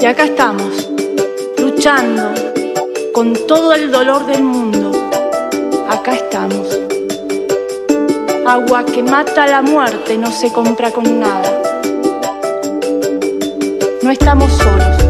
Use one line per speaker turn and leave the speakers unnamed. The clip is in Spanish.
Y acá estamos, luchando con todo el dolor del mundo. Acá estamos. Agua que mata la muerte no se compra con nada. No estamos solos.